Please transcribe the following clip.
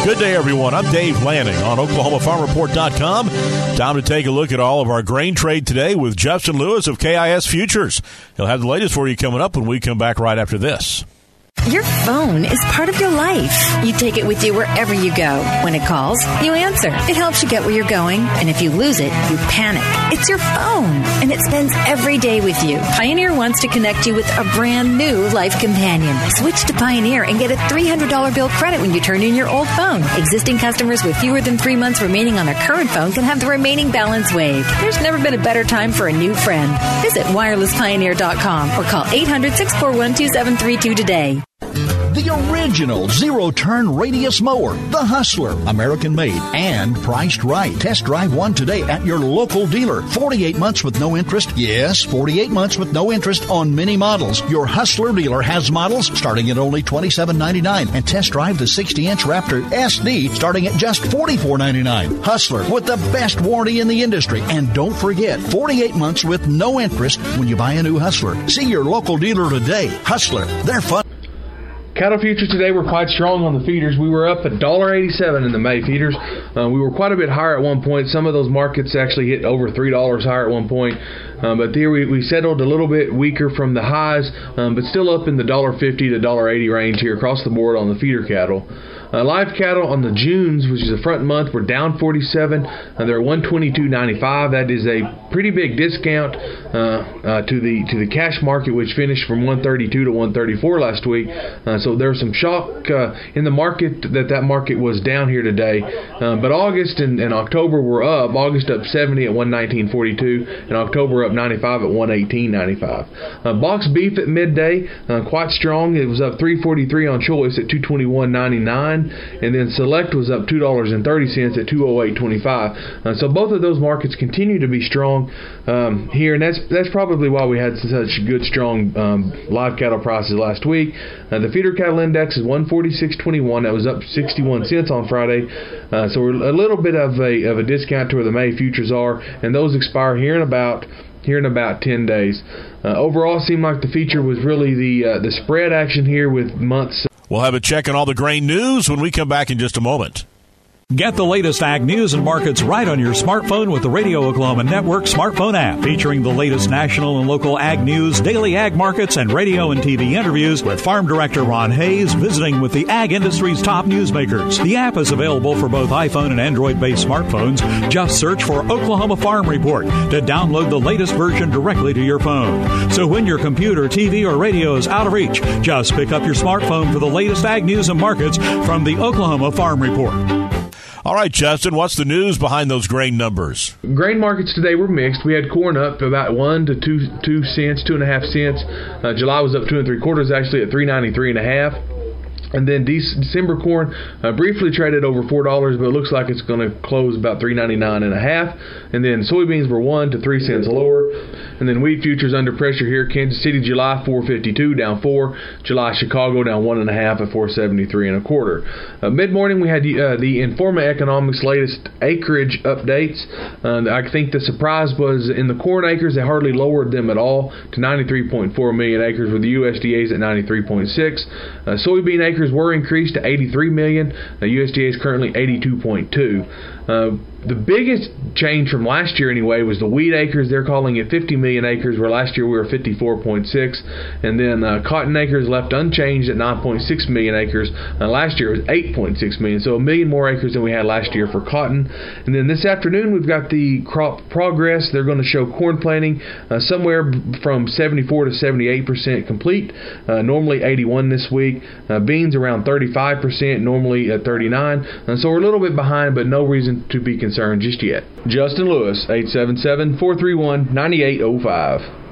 Good day, everyone. I'm Dave Lanning on OklahomaFarmReport.com. Time to take a look at all of our grain trade today with Justin Lewis of KIS Futures. He'll have the latest for you coming up when we come back right after this. Your phone is part of your life. You take it with you wherever you go. When it calls, you answer. It helps you get where you're going. And if you lose it, you panic. It's your phone, and it spends every day with you. Pioneer wants to connect you with a brand new life companion. Switch to Pioneer and get a $300 bill credit when you turn in your old phone. Existing customers with fewer than 3 months remaining on their current phone can have the remaining balance waived. There's never been a better time for a new friend. Visit wirelesspioneer.com or call 800-641-2732 today. The original zero-turn radius mower, the Hustler, American-made and priced right. Test drive one today at your local dealer. 48 months with no interest. Yes, 48 months with no interest on many models. Your Hustler dealer has models starting at only $27.99 and test drive the 60-inch Raptor SD starting at just $44.99. Hustler with the best warranty in the industry. And don't forget, 48 months with no interest when you buy a new Hustler. See your local dealer today. Hustler, they're fun. Cattle futures today were quite strong on the feeders. We were up $1.87 in the May feeders. We were quite a bit higher at one point. Some of those markets actually hit over $3 higher at one point. But there we settled a little bit weaker from the highs, but still up in the $1.50 to $1.80 range here across the board on the feeder cattle. Live cattle on the Junes, which is the front month, were down 47. They're at $122.95. That is a pretty big discount to the cash market, which finished from $132 to $134 last week. So there was some shock in the market that market was down here today. But August and October were up. August up 70 at $119.42, and October up 95 at $118.95. Box beef at midday, quite strong. It was up $3.43 on choice at $221.99. And then Select was up $2.30 at $208.25. So both of those markets continue to be strong here, and that's probably why we had such good, strong live cattle prices last week. The feeder cattle index is 146.21. That was up 61 cents on Friday. So we're a little bit of a discount to where the May futures are, and those expire here in about 10 days. Overall, it seemed like the feature was really the spread action here with months. We'll have a check on all the grain news when we come back in just a moment. Get the latest ag news and markets right on your smartphone with the Radio Oklahoma Network smartphone app, featuring the latest national and local ag news, daily ag markets, and radio and TV interviews with Farm Director Ron Hayes visiting with the ag industry's top newsmakers. The app is available for both iPhone and Android-based smartphones. Just search for Oklahoma Farm Report to download the latest version directly to your phone. So when your computer, TV, or radio is out of reach, just pick up your smartphone for the latest ag news and markets from the Oklahoma Farm Report. All right, Justin, what's the news behind those grain numbers? Grain markets today were mixed. We had corn up about 1 to 2 cents, 2.5 cents. July was up 2 3/4, actually at 3.93.5. And then December corn briefly traded over $4, but it looks like it's going to close about $3.99.5. And then soybeans were 1 to 3 cents lower. And then wheat futures under pressure here. Kansas City, July 4.52, down 4. July Chicago down 1.5 at 4.73 1/4. Mid-morning we had the Informa Economics latest acreage updates. I think the surprise was in the corn acres. They hardly lowered them at all to 93.4 million acres, with the USDA's at 93.6. Soybean acres were increased to 83 million. The USDA is currently 82.2. The biggest change from last year anyway was the wheat acres. They're calling it 50 million acres, where last year we were 54.6. And then cotton acres left unchanged at 9.6 million acres. Last year it was 8.6 million, so 1 million more acres than we had last year for cotton. And then this afternoon we've got the crop progress. They're going to show corn planting somewhere from 74 to 78% complete, normally 81 this week. Beans around 35%, normally at 39. So we're a little bit behind, but no reason to be concerned just yet. Justin Lewis, 877-431-9805.